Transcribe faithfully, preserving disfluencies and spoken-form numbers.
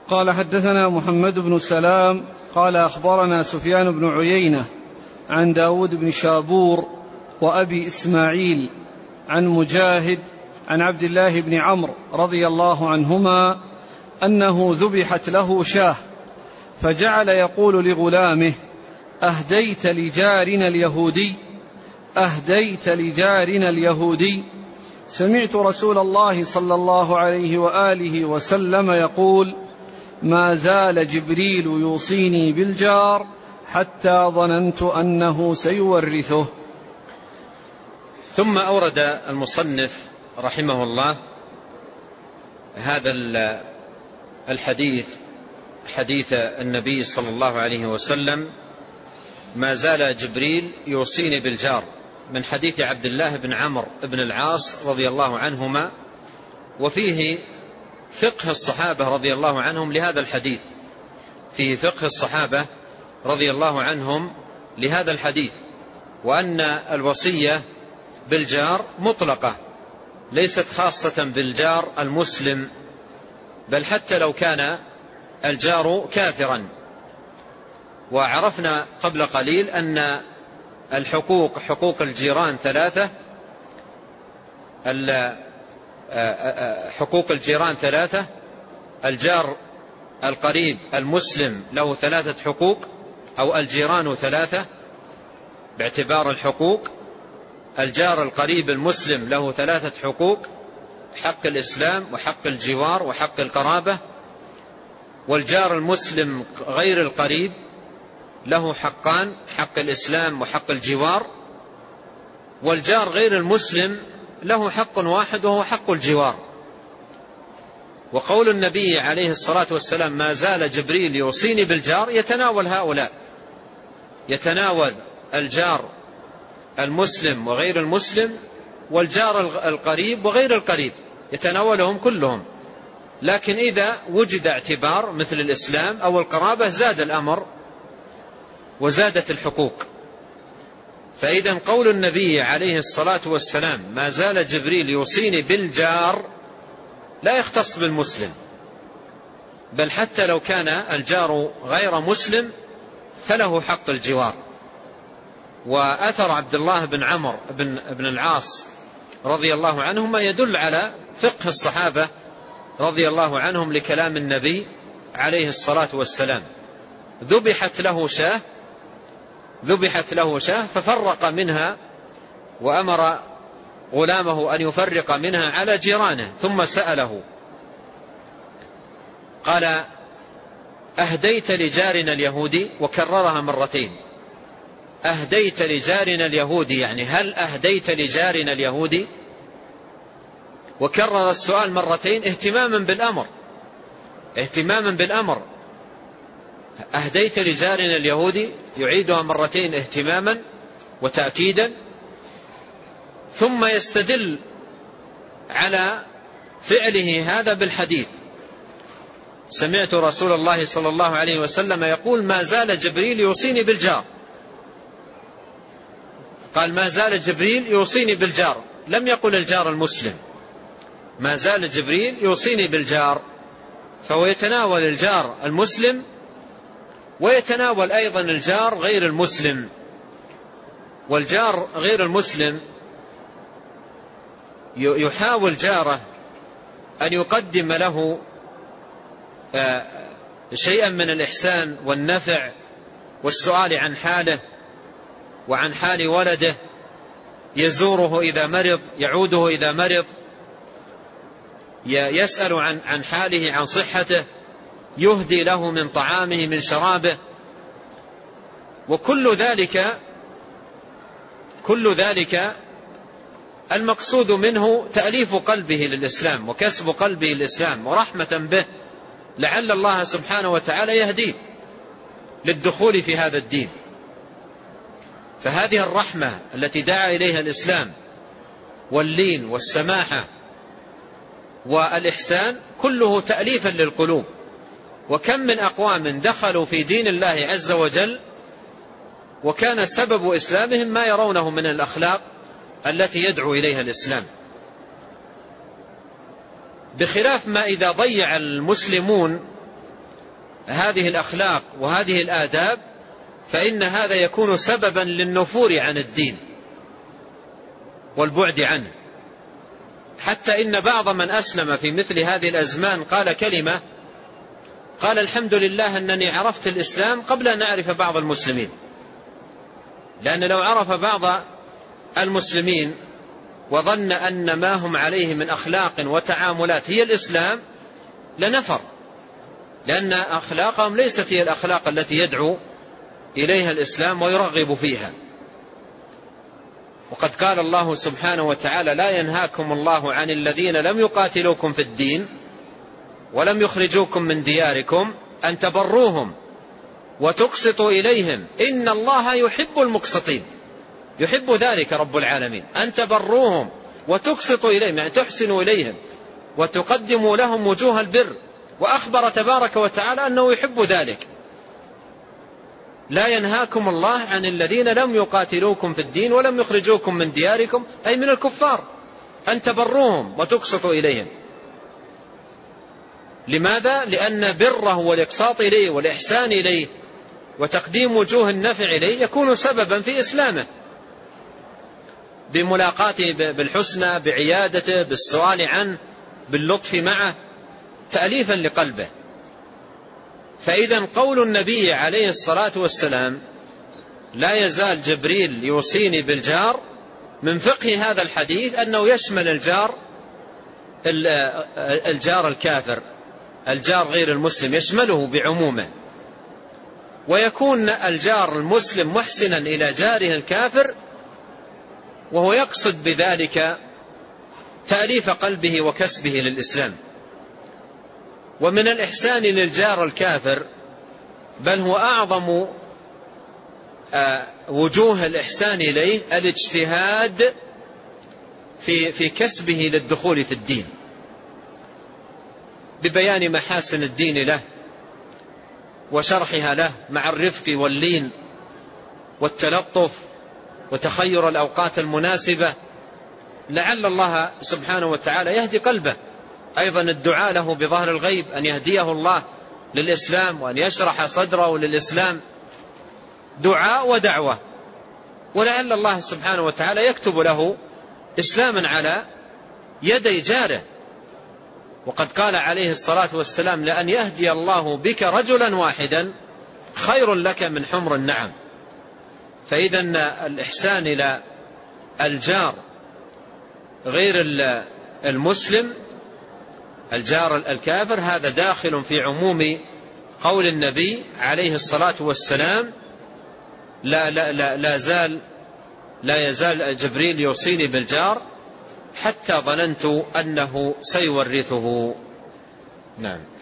قال حدثنا محمد بن سلام قال أخبرنا سفيان بن عيينة عن داود بن شابور وأبي إسماعيل عن مجاهد عن عبد الله بن عمرو رضي الله عنهما أنه ذبحت له شاه فجعل يقول لغلامه: أهديت لجارنا اليهودي أهديت لجارنا اليهودي. سمعت رسول الله صلى الله عليه وآله وسلم يقول: ما زال جبريل يوصيني بالجار حتى ظننت أنه سيورثه. ثم أورد المصنف رحمه الله هذا الحديث، حديث النبي صلى الله عليه وسلم: ما زال جبريل يوصيني بالجار، من حديث عبد الله بن عمرو بن العاص رضي الله عنهما، وفيه فقه الصحابة رضي الله عنهم لهذا الحديث، فيه فقه الصحابة رضي الله عنهم لهذا الحديث، وأن الوصية بالجار مطلقة ليست خاصة بالجار المسلم، بل حتى لو كان الجار كافرا. وعرفنا قبل قليل أن الحقوق حقوق الجيران ثلاثة، حقوق الجيران ثلاثة: الجار القريب المسلم له ثلاثة حقوق، أو الجيران ثلاثة باعتبار الحقوق. الجار القريب المسلم له ثلاثة حقوق: حق الإسلام وحق الجوار وحق القرابة. والجار المسلم غير القريب له حقان: حق الإسلام وحق الجوار. والجار غير المسلم له حق واحد وهو حق الجوار. وقول النبي عليه الصلاة والسلام: ما زال جبريل يوصيني بالجار، يتناول هؤلاء، يتناول الجار المسلم وغير المسلم، والجار القريب وغير القريب، يتناولهم كلهم. لكن إذا وجد اعتبار مثل الإسلام أو القرابة زاد الأمر وزادت الحقوق. فإذا قول النبي عليه الصلاة والسلام: ما زال جبريل يوصيني بالجار، لا يختص بالمسلم، بل حتى لو كان الجار غير مسلم فله حق الجوار. وأثر عبد الله بن عمرو بن العاص رضي الله عنهما يدل على فقه الصحابة رضي الله عنهم لكلام النبي عليه الصلاة والسلام. ذبحت له شاه ذبحت له شاه ففرق منها، وأمر غلامه أن يفرق منها على جيرانه، ثم سأله قال: أهديت لجارنا اليهودي؟ وكررها مرتين: أهديت لجارنا اليهودي، يعني هل أهديت لجارنا اليهودي؟ وكرر السؤال مرتين اهتماما بالأمر اهتماما بالأمر أهديت لجارنا اليهودي، يعيدها مرتين اهتماما وتأكيدا. ثم يستدل على فعله هذا بالحديث: سمعت رسول الله صلى الله عليه وسلم يقول: ما زال جبريل يوصيني بالجار. قال: ما زال جبريل يوصيني بالجار، لم يقل الجار المسلم، ما زال جبريل يوصيني بالجار. فهو يتناول الجار المسلم ويتناول أيضا الجار غير المسلم. والجار غير المسلم يحاول جاره أن يقدم له شيئا من الإحسان والنفع والسؤال عن حاله وعن حال ولده، يزوره إذا مرض، يعوده إذا مرض، يسأل عن عن حاله، عن صحته، يهدي له من طعامه من شرابه. وكل ذلك كل ذلك المقصود منه تأليف قلبه للإسلام وكسب قلبه للإسلام ورحمة به، لعل الله سبحانه وتعالى يهديه للدخول في هذا الدين. فهذه الرحمة التي دعا إليها الإسلام واللين والسماحة والإحسان كله تأليفا للقلوب. وكم من أقوام دخلوا في دين الله عز وجل وكان سبب إسلامهم ما يرونه من الأخلاق التي يدعو إليها الإسلام، بخلاف ما إذا ضيع المسلمون هذه الأخلاق وهذه الآداب فإن هذا يكون سببا للنفور عن الدين والبعد عنه، حتى إن بعض من أسلم في مثل هذه الأزمان قال كلمة، قال الحمد لله أنني عرفت الإسلام قبل أن أعرف بعض المسلمين، لأن لو عرف بعض المسلمين وظن أن ما هم عليه من أخلاق وتعاملات هي الإسلام لنفر، لأن أخلاقهم ليست هي الأخلاق التي يدعو إليها الإسلام ويرغب فيها. وقد قال الله سبحانه وتعالى: لا ينهاكم الله عن الذين لم يقاتلوكم في الدين ولم يخرجوكم من دياركم أن تبروهم وتقسطوا إليهم إن الله يحب المقسطين. يحب ذلك رب العالمين، أن تبروهم وتقسطوا إليهم، يعني تحسنوا إليهم وتقدموا لهم وجوه البر، وأخبر تبارك وتعالى أنه يحب ذلك. لا ينهاكم الله عن الذين لم يقاتلوكم في الدين ولم يخرجوكم من دياركم، أي من الكفار، أن تبروهم وتقسطوا إليهم. لماذا؟ لأن بره والإقساط إليه والإحسان إليه وتقديم وجوه النفع إليه يكون سببا في إسلامه، بملاقاته بالحسنى، بعيادته، بالسؤال عنه، باللطف معه، تأليفا لقلبه. فإذا قول النبي عليه الصلاة والسلام لا يزال جبريل يوصيني بالجار، من فقه هذا الحديث أنه يشمل الجار الجار الكافر، الجار غير المسلم، يشمله بعمومه، ويكون الجار المسلم محسنا إلى جاره الكافر، وهو يقصد بذلك تأليف قلبه وكسبه للإسلام. ومن الإحسان للجار الكافر، بل هو أعظم وجوه الإحسان إليه، الاجتهاد في في كسبه للدخول في الدين، ببيان محاسن الدين له وشرحها له مع الرفق واللين والتلطف وتخير الأوقات المناسبة، لعل الله سبحانه وتعالى يهدي قلبه. أيضا الدعاء له بظهر الغيب أن يهديه الله للإسلام وأن يشرح صدره للإسلام، دعاء ودعوة، ولعل الله سبحانه وتعالى يكتب له إسلاما على يدي جاره. وقد قال عليه الصلاة والسلام: لأن يهدي الله بك رجلا واحدا خير لك من حمر النعم. فإذا الإحسان إلى الجار غير المسلم، الجار الكافر، هذا داخل في عموم قول النبي عليه الصلاة والسلام: لا, لا, لا, لا, زال لا يزال جبريل يوصيني بالجار حتى ظننت أنه سيورثه. نعم.